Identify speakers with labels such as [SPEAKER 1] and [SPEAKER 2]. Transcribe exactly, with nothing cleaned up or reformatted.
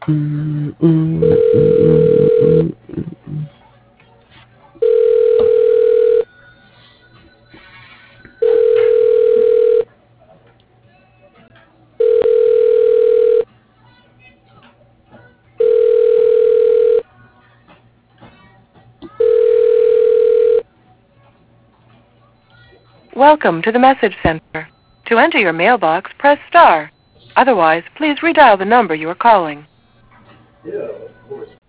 [SPEAKER 1] Mm, mm, mm, mm, mm, mm.
[SPEAKER 2] Welcome to the message center. To enter your mailbox, press star. Otherwise, please redial the number you are calling.